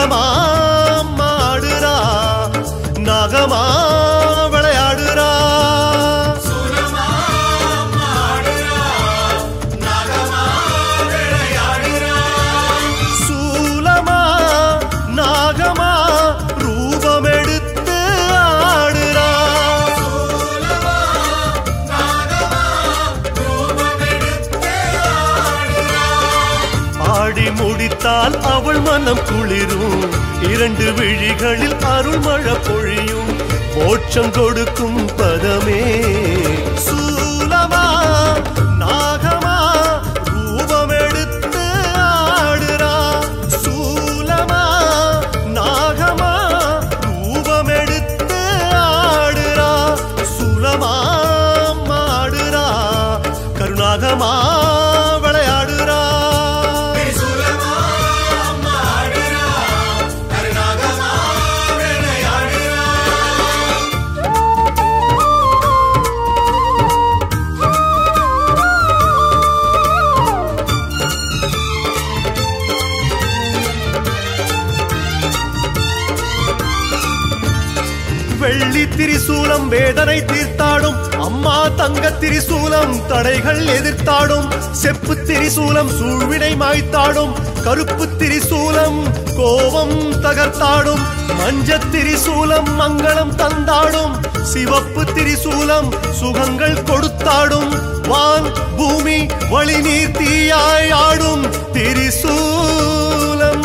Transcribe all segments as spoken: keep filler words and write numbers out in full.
சூலமா மாடுறா நாகமா விளையாடுறா சூலமா நாகமா ரூபம் எடுத்து ஆடுறா ஆடி முடித்தால் அவள் மனம் குளிரும் இரண்டு விழிகளில் அருள்மழை பொழியும் மோட்சம் கொடுக்கும் பதமே சூலமா நாகமா ரூபம் எடுத்து ஆடுறா சூலமா நாகமா ரூபம் எடுத்து ஆடுறா சூலமா மாடுறா கருணாகமா விளையாடுறா வெள்ளி திரிசூலம் வேதனை தீர்த்தாடும் அம்மா தங்க திரிசூலம் தடைகள் எதிர்த்தாடும் செப்பு திரிசூலம் சூழ்வினை மாய்த்தாடும் கருப்பு திரிசூலம் கோபம் தகர்த்தாடும் மஞ்ச திரிசூலம் மங்களம் தந்தாடும் சிவப்பு திரிசூலம் சுகங்கள் கொடுத்தாடும் வான் பூமி வழி நீர் தீயாய் ஆடும் திரிசூலம்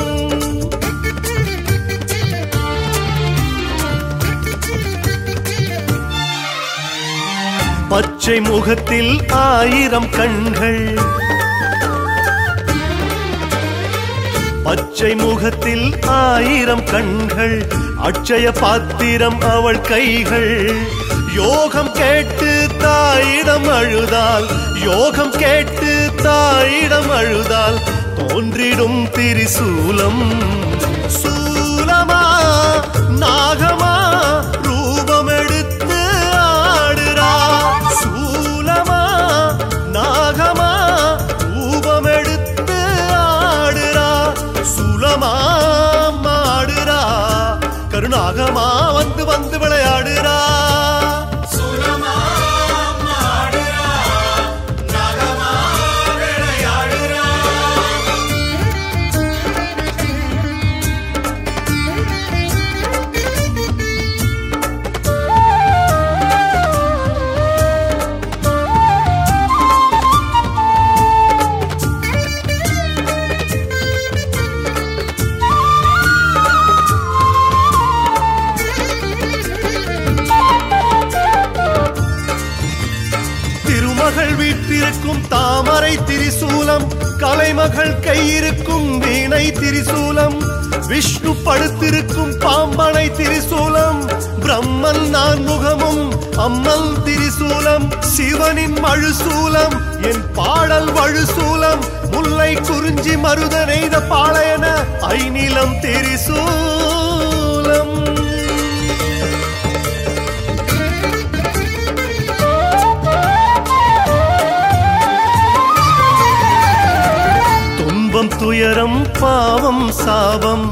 பச்சை முகத்தில் ஆயிரம் கண்கள் பச்சை முகத்தில் ஆயிரம் கண்கள் அட்சய பாத்திரம் அவள் கைகள் யோகம் கேட்டு தாயிடம் அழுதால் யோகம் கேட்டு தாயிடம் அழுதால் தோன்றிடும் திரிசூலம் சூலமா நாகமா ரூபம் எடுத்து ஆடுறா சூலமா நாகமா ரூபம் எடுத்து ஆடுறா சூலமா மாடுறா கருணாகமா வந்து வந்து விளையாடுறா வீட்டிருக்கும் தாமரை திரிசூலம் கலைமகள் கையிருக்கும் வீணை திரிசூலம் விஷ்ணு படுத்திருக்கும் பாம்பனை திரிசூலம் பிரம்மன் நான் முகமும் அம்மன் திரிசூலம் சிவனின் மழுசூலம் என் பாடல் வழுசூலம் முல்லை குறிஞ்சி மருத நெய்த பாளையன ஐநிலம் திரிசூலம் துயரம் பாவம் சாபம்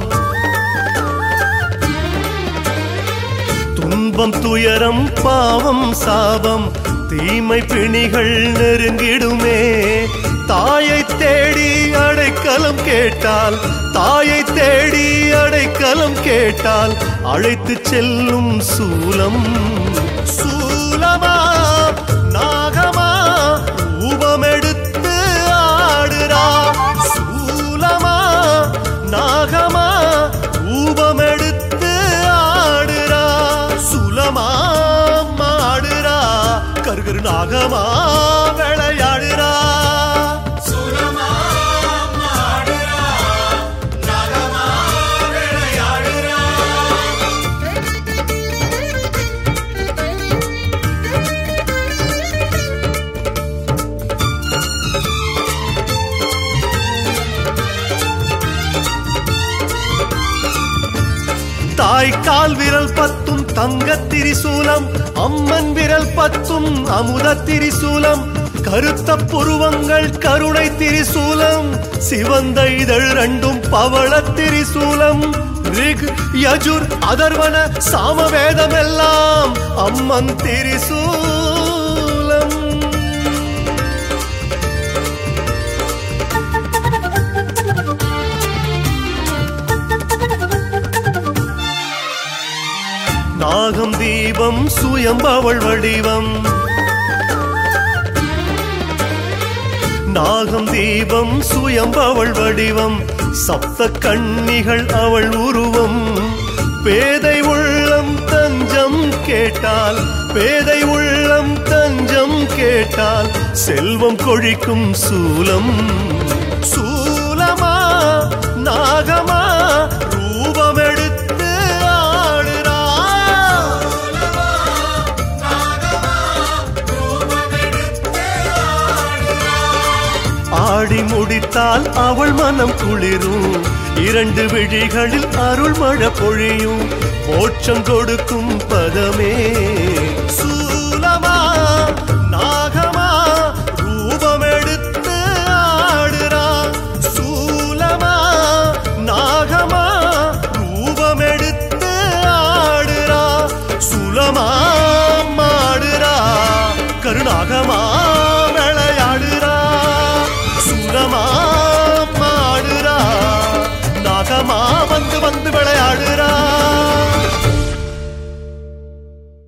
துன்பம் துயரம் பாவம் சாபம் தீமை பிணிகள் நெருங்கிடுமே தாயை தேடி அடைக்கலம் கேட்டால் தாயை தேடி அடைக்கலம் கேட்டால் அழைத்து செல்லும் சூலம் சூலமா நாகமா ரூபம் எடுத்து ஆடுறா சூலமா நாகமா ரூபம் எடுத்து ஆடுறா சூலமா மாடுறா கருகரு நாகமா விளையாடுறா தாய் கால் விரல் பத்தும் தங்க திரிசூலம் அம்மன் விரல் பத்தும் அமுத திரிசூலம் கருத்த புருவங்கள் கருணை திரிசூலம் சிவந்த இதழ் ரெண்டும் பவள திரிசூலம் ரிக் யஜுர் அதர்வன சாமவேதமெல்லாம் அம்மன் திரிசூலம். நாகம் தீபம் சுயம்பவள் வடிவம். நாகம் தீபம் சுயம்பவள் வடிவம். சப்த கன்னிகள் அவள் உருவம். பேதை உள்ளம் தஞ்சம் கேட்டால் பேதை உள்ளம் தஞ்சம் கேட்டால் செல்வம் கொழிக்கும் சூலம். சூலமா நாகமா ரூபமெடுத்து ஆடுறா. ஆடி முடித்தால் அவள் மனம் குளிரும். இரண்டு விழிகளில் அருள் மழை பொழியும். மோட்சம் கொடுக்கும் பதமே. சூலமா நாகமா ரூபமெடுத்து ஆடுறா. சூலமா நாகமா ரூபமெடுத்து ஆடுறா. சூலமா மாடுறா கருணாகமா